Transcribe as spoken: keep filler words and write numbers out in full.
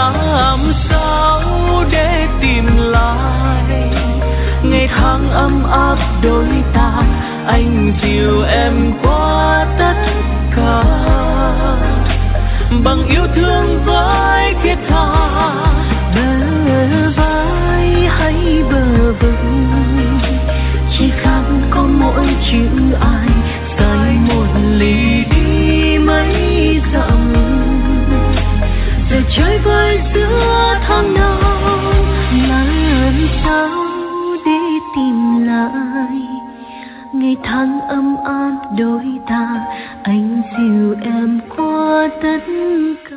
làm sao để tìm lại ngày tháng ấm áp đôi ta, anh dìu em qua tất cả bằng yêu thương với thiết tha. Bờ vai hay bờ vực chỉ khác có mỗi chữ ai, dài một ly đi mấy dặm giờ chơi vơi giữa tháng năm. Làm sao để tìm lại ngày tháng ấm áp đôi ta, anh dìu em qua tất cả.